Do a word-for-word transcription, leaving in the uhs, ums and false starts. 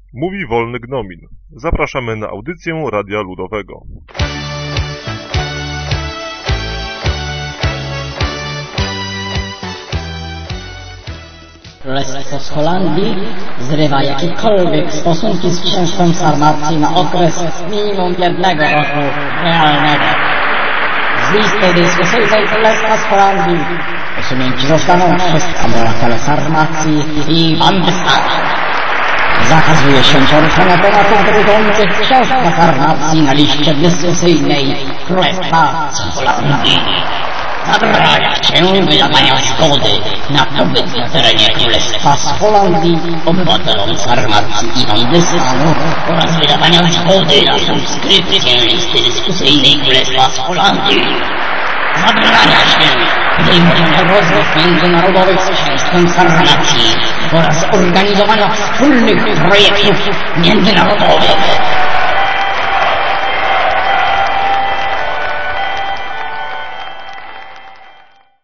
Mówi Wolny Gnomin. Zapraszamy na audycję Radia Ludowego. Królestwo z Holandii zrywa jakiekolwiek stosunki z księstwem Sarmacji na okres minimum jednego roku realnego. Z listy dyskusyjnej Królestwa z Holandii usunięci zostaną wszyscy obywatele Sarmacji i Wandystanu. Zakazuje się poruszania tematów dotyczących księstwa Sarmacji na liście dyskusyjnej Królestwa z Holandii. Zabrania się wydawania zgody na pobyt na terenie Królestwa z Holandii obywatelom Sarmacji i Wandystanu oraz wydawania zgody na subskrypcję listy dyskusyjnej Królestwa z Holandii. Zabrania się podejmowania rozmów międzynarodowych z księstwem Sarmacji oraz organizowania wspólnych projektów międzynarodowych.